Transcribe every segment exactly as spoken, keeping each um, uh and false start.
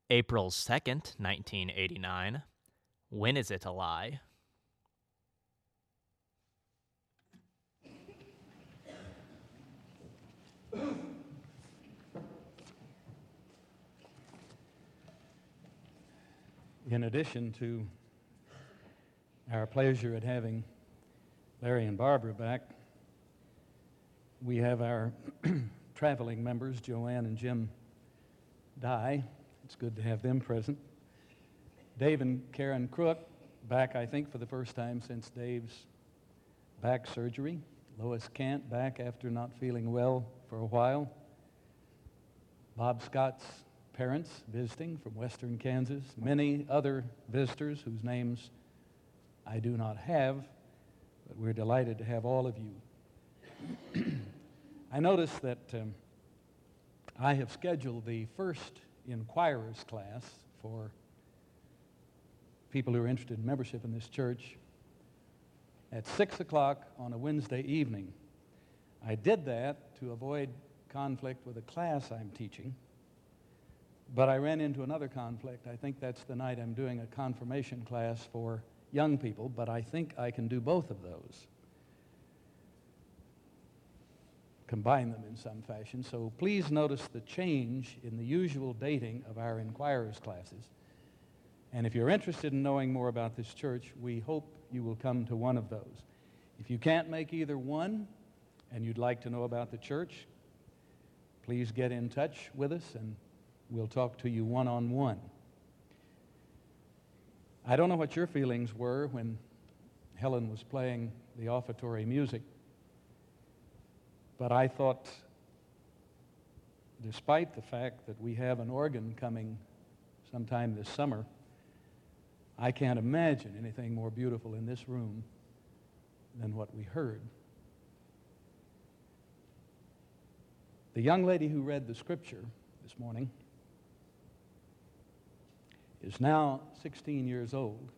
April second, nineteen eighty-nine. When is it a lie? In addition to our pleasure at having Larry and Barbara back, we have our traveling members, Joanne and Jim Dye. It's good to have them present. Dave and Karen Crook, back, I think, for the first time since Dave's back surgery. Lois Cant, back after not feeling well for a while. Bob Scott's parents visiting from western Kansas. Many other visitors whose names I do not have, but we're delighted to have all of you. I noticed that um, I have scheduled the first Inquirers class for people who are interested in membership in this church at six o'clock on a Wednesday evening. I did that to avoid conflict with a class I'm teaching, but I ran into another conflict. I think that's the night I'm doing a confirmation class for young people, but I think I can do both of those. Combine them in some fashion. So please notice the change in the usual dating of our Inquirers classes. And if you're interested in knowing more about this church, we hope you will come to one of those. If you can't make either one and you'd like to know about the church, please get in touch with us and we'll talk to you one-on-one. I don't know what your feelings were when Helen was playing the offertory music, but I thought, despite the fact that we have an organ coming sometime this summer, I can't imagine anything more beautiful in this room than what we heard. The young lady who read the scripture this morning is now sixteen years old.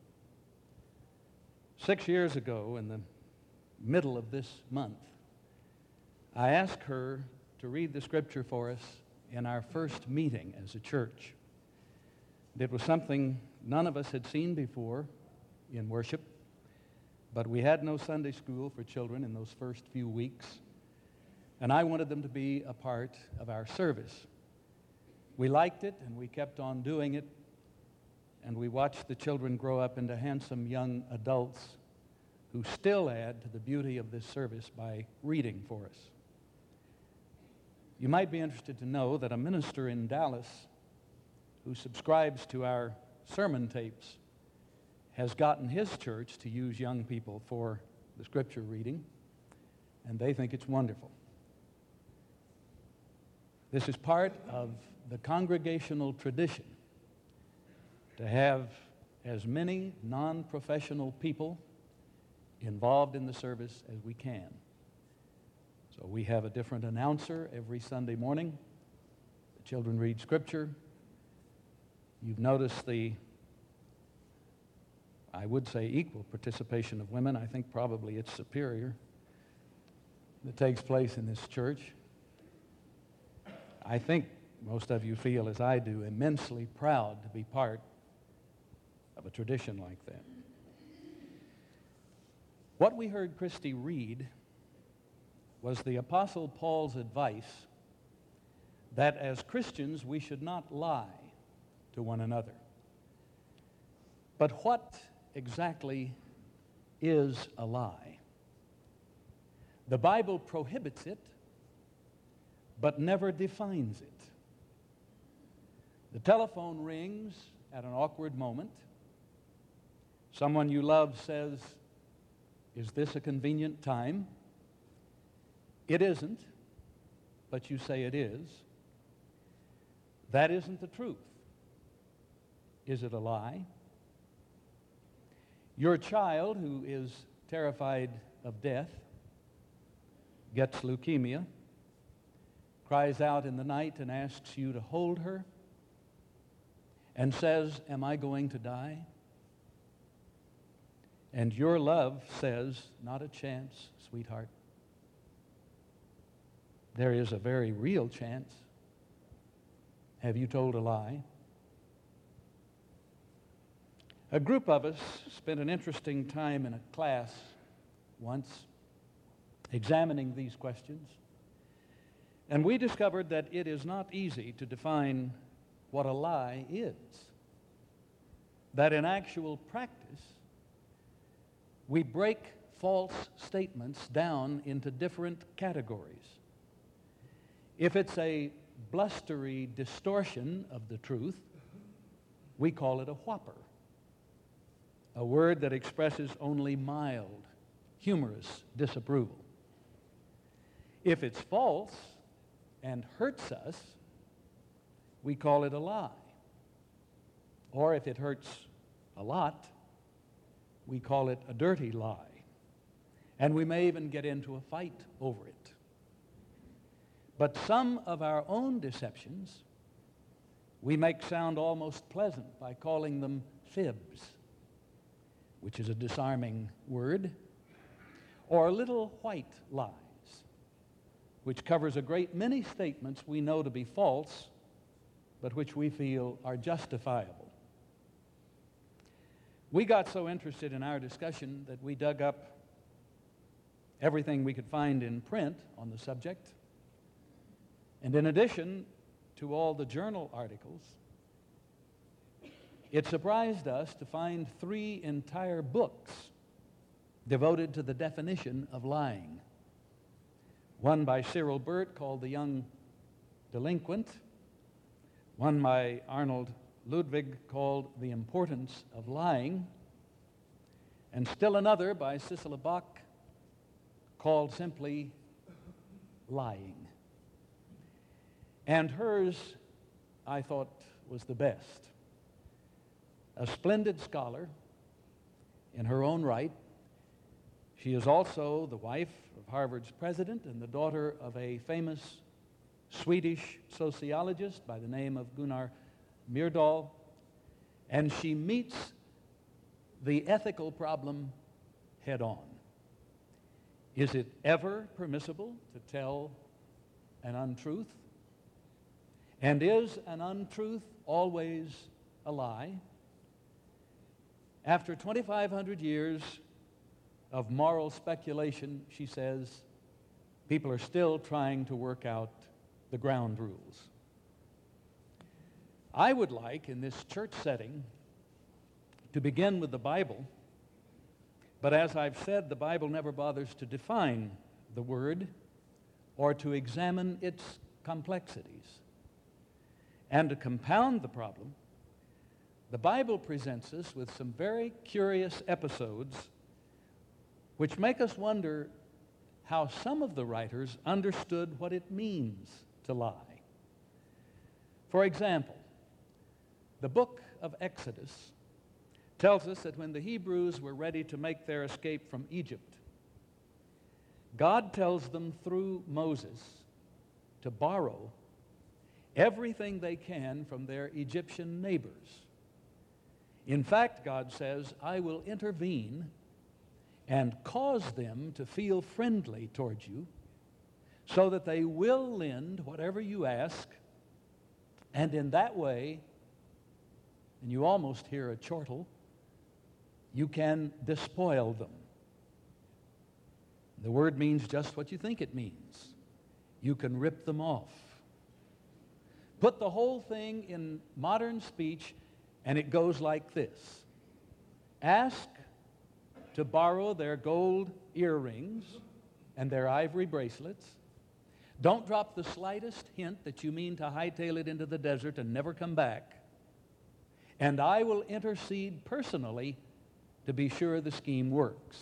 Six years ago, in the middle of this month, I asked her to read the scripture for us in our first meeting as a church. It was something none of us had seen before in worship, but we had no Sunday school for children in those first few weeks, and I wanted them to be a part of our service. We liked it, and we kept on doing it, and we watched the children grow up into handsome young adults who still add to the beauty of this service by reading for us. You might be interested to know that a minister in Dallas who subscribes to our sermon tapes has gotten his church to use young people for the scripture reading, and they think it's wonderful. This is part of the congregational tradition to have as many non-professional people involved in the service as we can. So we have a different announcer every Sunday morning. The children read scripture. You've noticed the, I would say, equal participation of women. I think probably it's superior that takes place in this church. I think most of you feel, as I do, immensely proud to be part of a tradition like that. What we heard Christy read was the Apostle Paul's advice that as Christians we should not lie to one another. But what exactly is a lie? The Bible prohibits it, but never defines it. The telephone rings at an awkward moment. Someone you love says, "Is this a convenient time?" It isn't, but you say it is. That isn't the truth. Is it a lie? Your child, who is terrified of death, gets leukemia, cries out in the night and asks you to hold her, and says, "Am I going to die?" And your love says, "Not a chance, sweetheart." There is a very real chance. Have you told a lie? A group of us spent an interesting time in a class once examining these questions, and we discovered that it is not easy to define what a lie is. That in actual practice, we break false statements down into different categories. If it's a blustery distortion of the truth, we call it a whopper, a word that expresses only mild, humorous disapproval. If it's false and hurts us, we call it a lie. Or if it hurts a lot, we call it a dirty lie. And we may even get into a fight over it. But some of our own deceptions we make sound almost pleasant by calling them fibs, which is a disarming word, or little white lies, which covers a great many statements we know to be false, but which we feel are justifiable. We got so interested in our discussion that we dug up everything we could find in print on the subject. And in addition to all the journal articles, it surprised us to find three entire books devoted to the definition of lying. One by Cyril Burt called The Young Delinquent, one by Arnold Ludwig called The Importance of Lying, and still another by Sissela Bach called simply Lying. And hers, I thought, was the best. A splendid scholar in her own right. She is also the wife of Harvard's president and the daughter of a famous Swedish sociologist by the name of Gunnar Myrdal, and she meets the ethical problem head on. Is it ever permissible to tell an untruth? And is an untruth always a lie? After twenty-five hundred years of moral speculation, she says, people are still trying to work out the ground rules. I would like, in this church setting, to begin with the Bible, but as I've said, the Bible never bothers to define the word or to examine its complexities. And to compound the problem, the Bible presents us with some very curious episodes which make us wonder how some of the writers understood what it means to lie. For example, the book of Exodus tells us that when the Hebrews were ready to make their escape from Egypt, God tells them through Moses to borrow everything they can from their Egyptian neighbors. In fact, God says, I will intervene and cause them to feel friendly towards you so that they will lend whatever you ask, and in that way, and you almost hear a chortle, you can despoil them. The word means just what you think it means. You can rip them off. Put the whole thing in modern speech, and it goes like this. Ask to borrow their gold earrings and their ivory bracelets. Don't drop the slightest hint that you mean to hightail it into the desert and never come back. And I will intercede personally to be sure the scheme works.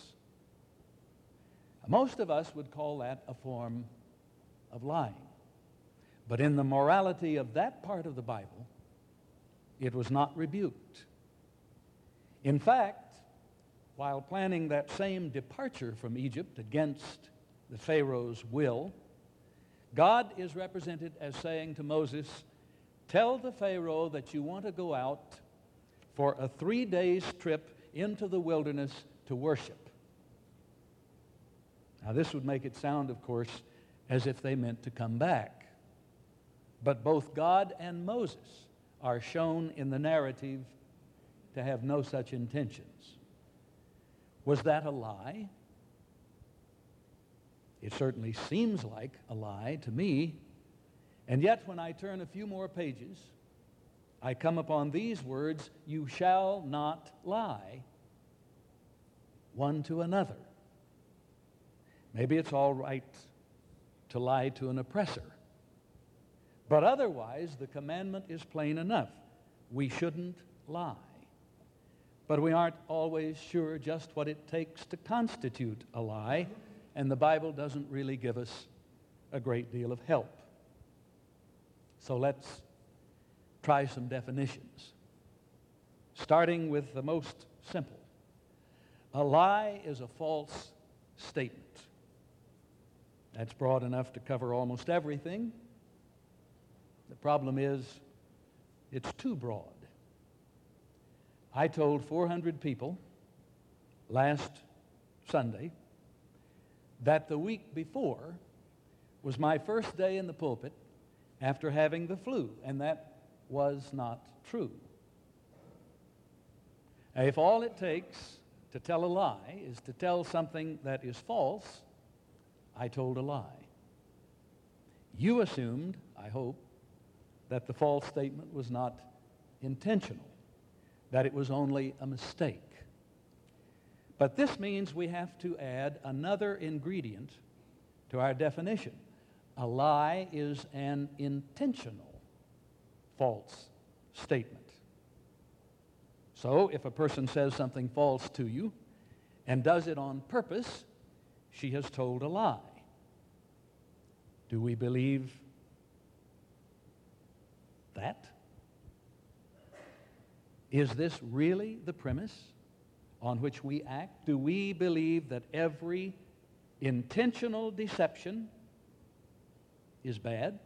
Most of us would call that a form of lying. But in the morality of that part of the Bible, it was not rebuked. In fact, while planning that same departure from Egypt against the Pharaoh's will, God is represented as saying to Moses, tell the Pharaoh that you want to go out for a three days trip into the wilderness to worship. Now this would make it sound, of course, as if they meant to come back. But both God and Moses are shown in the narrative to have no such intentions. Was that a lie? It certainly seems like a lie to me. And yet, when I turn a few more pages, I come upon these words, "You shall not lie one to another." Maybe it's all right to lie to an oppressor, but otherwise the commandment is plain enough. We shouldn't lie. But we aren't always sure just what it takes to constitute a lie, and the Bible doesn't really give us a great deal of help. So let's try some definitions, starting with the most simple. A lie is a false statement. That's broad enough to cover almost everything. The problem is, it's too broad. I told four hundred people last Sunday that the week before was my first day in the pulpit after having the flu, and that was not true. If all it takes to tell a lie is to tell something that is false, I told a lie. You assumed, I hope, that the false statement was not intentional, that it was only a mistake. But this means we have to add another ingredient to our definition. A lie is an intentional false statement. So if a person says something false to you and does it on purpose, she has told a lie. Do we believe that? Is this really the premise on which we act? Do we believe that every intentional deception is bad?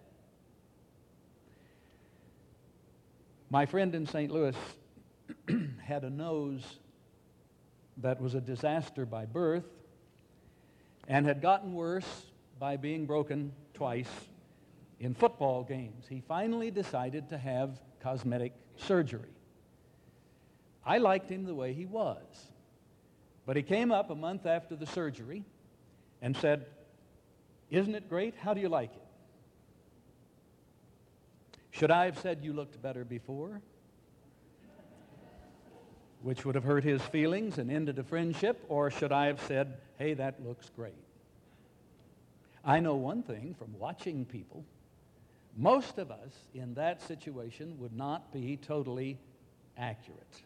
My friend in Saint Louis had a nose that was a disaster by birth and had gotten worse by being broken twice in football games. He finally decided to have cosmetic surgery. I liked him the way he was, but he came up a month after the surgery and said, "Isn't it great? How do you like it?" Should I have said, "You looked better before," which would have hurt his feelings and ended a friendship, or should I have said, "Hey, that looks great"? I know one thing from watching people. Most of us in that situation would not be totally accurate.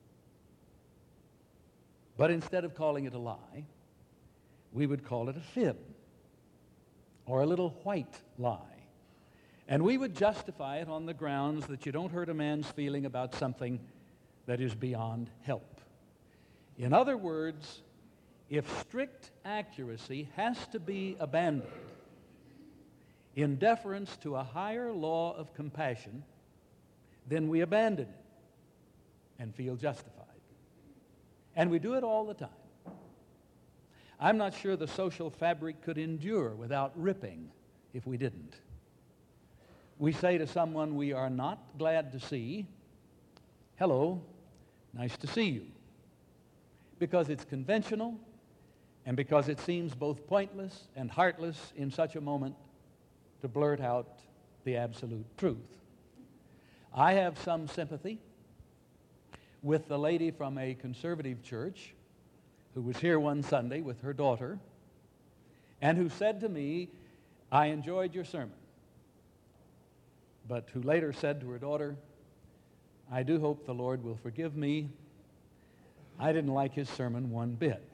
But instead of calling it a lie, we would call it a fib or a little white lie. And we would justify it on the grounds that you don't hurt a man's feeling about something that is beyond help. In other words, if strict accuracy has to be abandoned in deference to a higher law of compassion, then we abandon it and feel justified. And we do it all the time. I'm not sure the social fabric could endure without ripping if we didn't. We say to someone we are not glad to see, "Hello, nice to see you," because it's conventional and because it seems both pointless and heartless in such a moment to blurt out the absolute truth. I have some sympathy with the lady from a conservative church who was here one Sunday with her daughter and who said to me, "I enjoyed your sermon," but who later said to her daughter, "I do hope the Lord will forgive me. I didn't like his sermon one bit."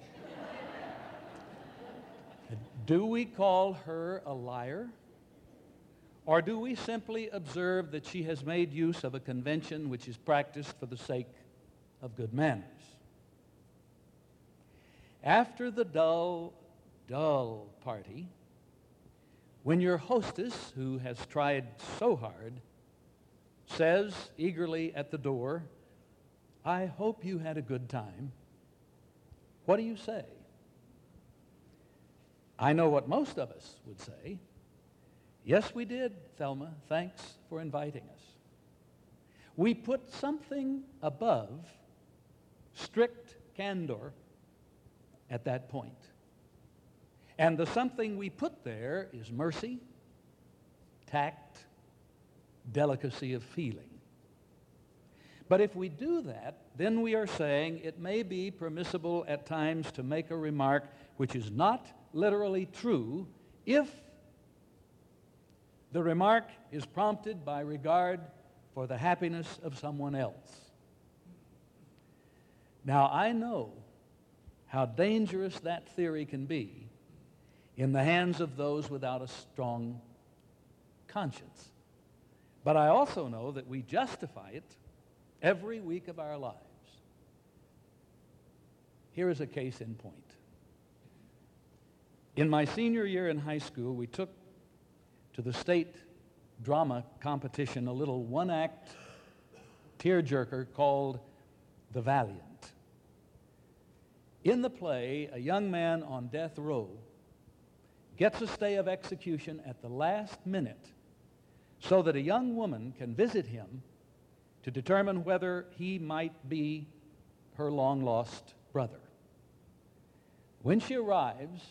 Do we call her a liar? Or do we simply observe that she has made use of a convention which is practiced for the sake of good manners? After the dull, dull party, when your hostess, who has tried so hard, says eagerly at the door, "I hope you had a good time," what do you say? I know what most of us would say. "Yes, we did, Thelma. Thanks for inviting us." We put something above strict candor at that point. And the something we put there is mercy, tact, delicacy of feeling. But if we do that, then we are saying it may be permissible at times to make a remark which is not literally true if the remark is prompted by regard for the happiness of someone else. Now, I know how dangerous that theory can be in the hands of those without a strong conscience. But I also know that we justify it every week of our lives. Here is a case in point. In my senior year in high school, we took to the state drama competition a little one-act tearjerker called The Valiant. In the play, a young man on death row gets a stay of execution at the last minute so that a young woman can visit him to determine whether he might be her long-lost brother. When she arrives,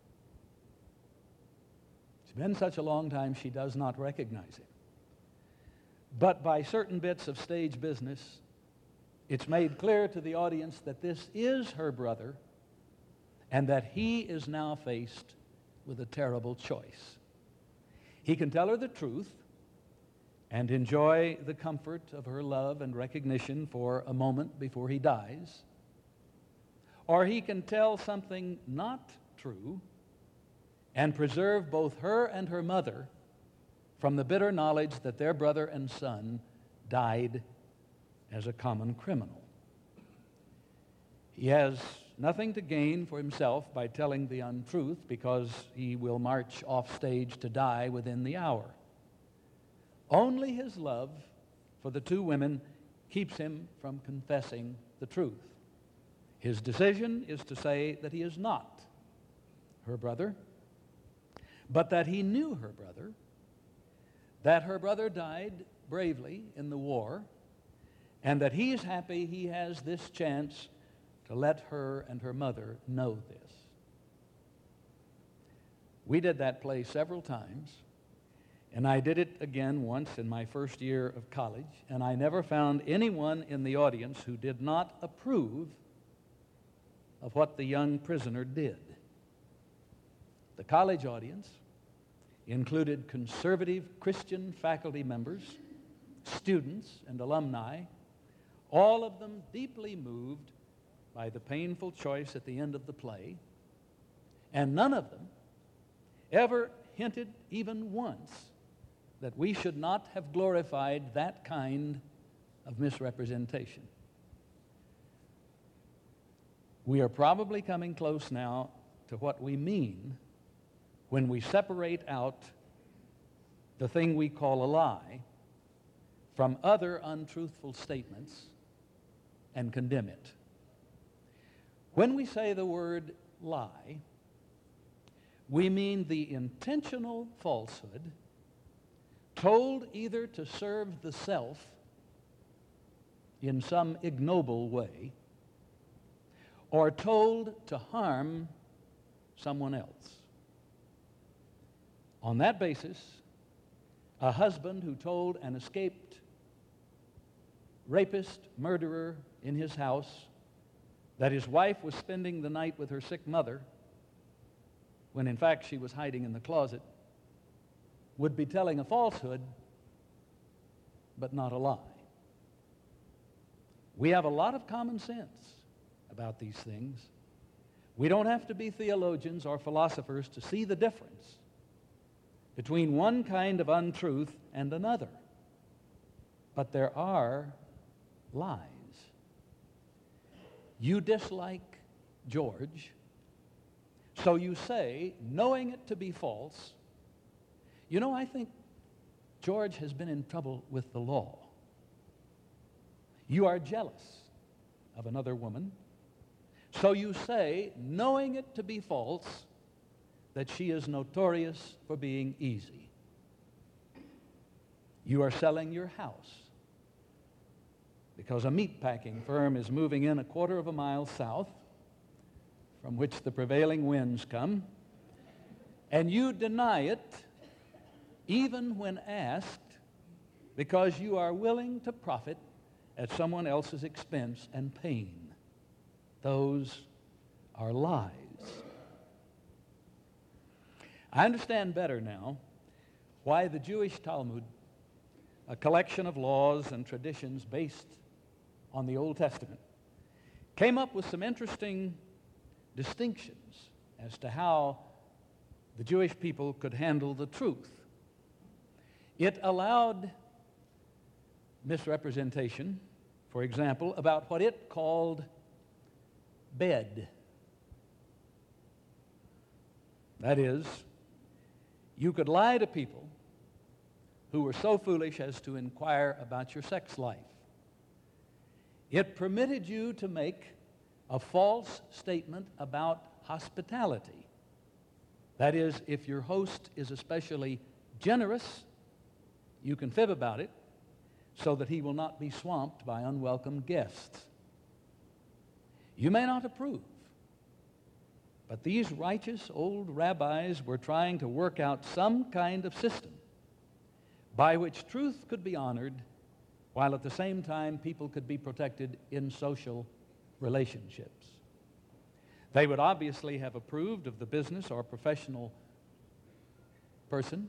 it's been such a long time she does not recognize him. But by certain bits of stage business, it's made clear to the audience that this is her brother and that he is now faced with a terrible choice. He can tell her the truth and enjoy the comfort of her love and recognition for a moment before he dies, or he can tell something not true and preserve both her and her mother from the bitter knowledge that their brother and son died as a common criminal. He has nothing to gain for himself by telling the untruth because he will march off stage to die within the hour. Only his love for the two women keeps him from confessing the truth. His decision is to say that he is not her brother, but that he knew her brother, that her brother died bravely in the war, and that he's happy he has this chance to let her and her mother know this. We did that play several times, and I did it again once in my first year of college, and I never found anyone in the audience who did not approve of what the young prisoner did. The college audience included conservative Christian faculty members, students, and alumni, all of them deeply moved by the painful choice at the end of the play, and none of them ever hinted even once that we should not have glorified that kind of misrepresentation. We are probably coming close now to what we mean when we separate out the thing we call a lie from other untruthful statements and condemn it. When we say the word lie, we mean the intentional falsehood told either to serve the self in some ignoble way or told to harm someone else. On that basis, a husband who told an escaped rapist, murderer in his house that his wife was spending the night with her sick mother when in fact she was hiding in the closet would be telling a falsehood, but not a lie. We have a lot of common sense about these things. We don't have to be theologians or philosophers to see the difference between one kind of untruth and another. But there are lies. You dislike George, so you say, knowing it to be false, you know, I think George has been in trouble with the law. You are jealous of another woman, so you say, knowing it to be false, that she is notorious for being easy. You are selling your house because a meat packing firm is moving in a quarter of a mile south from which the prevailing winds come, and you deny it even when asked because you are willing to profit at someone else's expense and pain. Those are lies. I understand better now why the Jewish Talmud, a collection of laws and traditions based on the Old Testament, came up with some interesting distinctions as to how the Jewish people could handle the truth. It allowed misrepresentation, for example, about what it called bed. That is, you could lie to people who were so foolish as to inquire about your sex life. It permitted you to make a false statement about hospitality. That is, if your host is especially generous, you can fib about it so that he will not be swamped by unwelcome guests. You may not approve, but these righteous old rabbis were trying to work out some kind of system by which truth could be honored while at the same time people could be protected in social relationships. They would obviously have approved of the business or professional person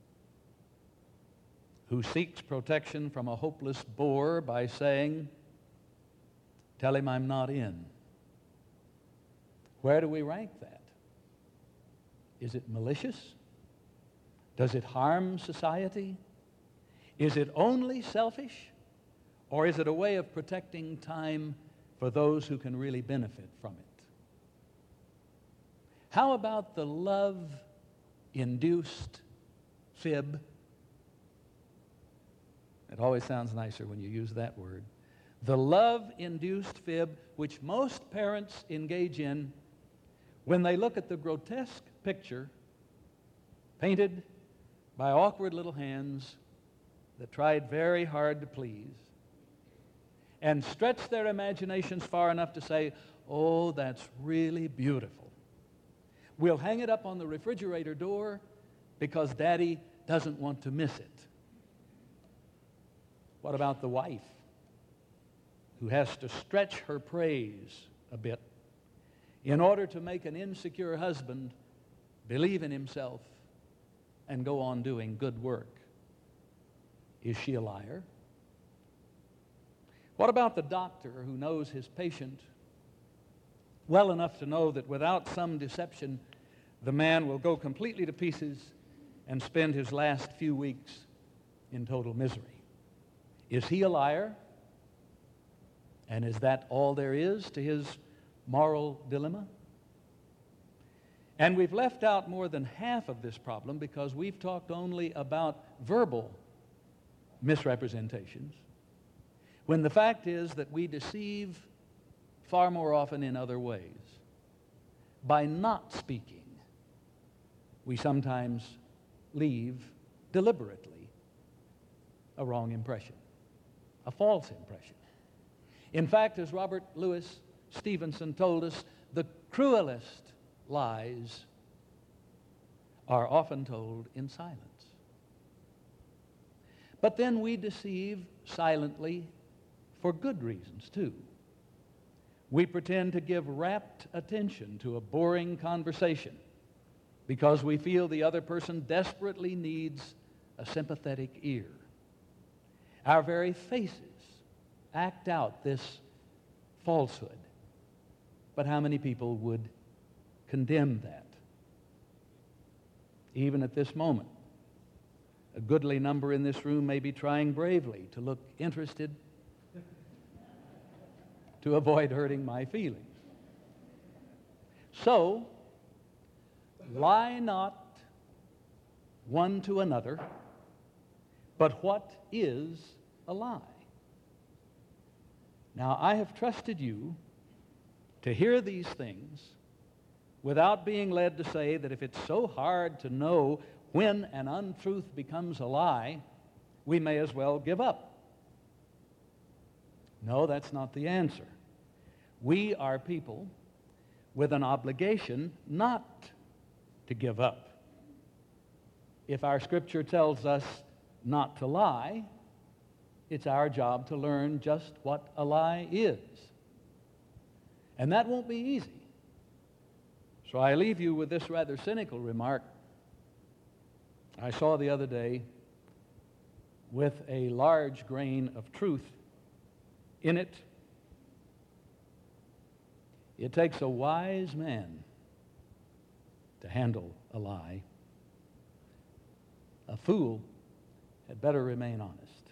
who seeks protection from a hopeless bore by saying, "Tell him I'm not in." Where do we rank that? Is it malicious? Does it harm society? Is it only selfish? Or is it a way of protecting time for those who can really benefit from it? How about the love-induced fib? It always sounds nicer when you use that word. The love-induced fib, which most parents engage in when they look at the grotesque picture painted by awkward little hands that tried very hard to please and stretch their imaginations far enough to say, "Oh, that's really beautiful. We'll hang it up on the refrigerator door because Daddy doesn't want to miss it." What about the wife who has to stretch her praise a bit in order to make an insecure husband believe in himself and go on doing good work? Is she a liar? What about the doctor who knows his patient well enough to know that without some deception, the man will go completely to pieces and spend his last few weeks in total misery? Is he a liar? And is that all there is to his moral dilemma? And we've left out more than half of this problem because we've talked only about verbal misrepresentations, when the fact is that we deceive far more often in other ways. By not speaking, we sometimes leave deliberately a wrong impression, a false impression. In fact, as Robert Louis Stevenson told us, the cruelest lies are often told in silence. But then we deceive silently for good reasons, too. We pretend to give rapt attention to a boring conversation because we feel the other person desperately needs a sympathetic ear. Our very faces act out this falsehood. But how many people would condemn that? Even at this moment, a goodly number in this room may be trying bravely to look interested to avoid hurting my feelings. So, lie not one to another, but what is a lie? Now, I have trusted you to hear these things without being led to say that if it's so hard to know when an untruth becomes a lie, we may as well give up. No, that's not the answer. We are people with an obligation not to give up. If our Scripture tells us not to lie, it's our job to learn just what a lie is. And that won't be easy. So I leave you with this rather cynical remark. I saw the other day, with a large grain of truth in it, it takes a wise man to handle a lie. A fool had better remain honest.